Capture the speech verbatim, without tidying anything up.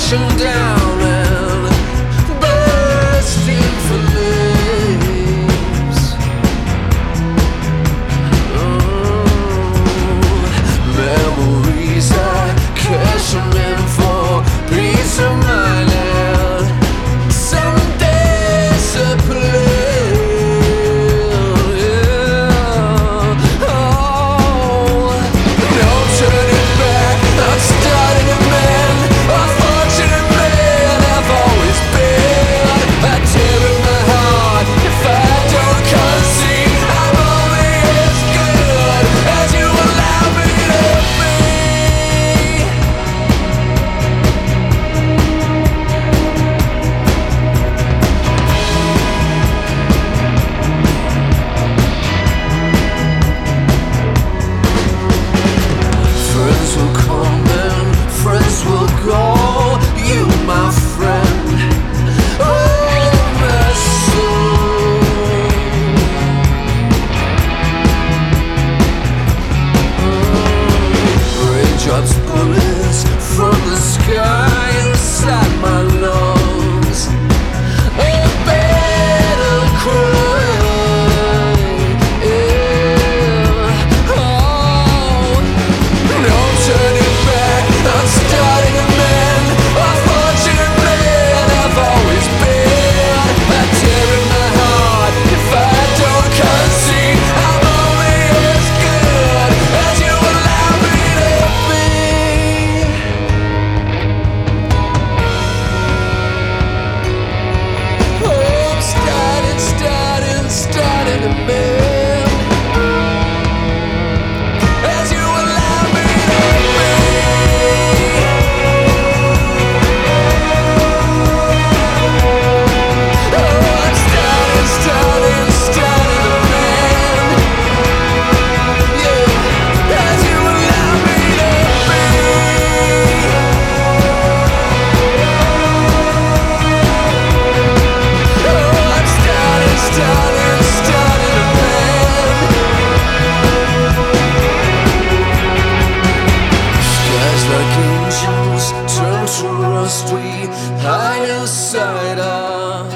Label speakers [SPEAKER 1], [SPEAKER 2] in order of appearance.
[SPEAKER 1] crashing down and bursting flames. Oh, memories I cash them in for peace of mind and some discipline. Yeah. Oh, no turning back, not starting a man. Unfortunate man I've always been. I tear in my heart if I don't concede. I'm only as good as you allow me to be. Friends will come and friends will go. You, my friend, oh my soul. Raindrops, bullets from the sky inside my lungs. A battle cry, yeah. Oh, no turning back, I'm starting a man. Unfortunate man I've always been. I tear in my heart if I don't concede. I'm only as good as you allow me to be. Oh, I'm starting, starting, starting to mend as you allow me to be. Oh, I'm starting, starting, starting to mend. Yeah, as you allow me to be. Oh, I'm starting, starting, starting to mend. Skies like angels turn to rust. We hide inside our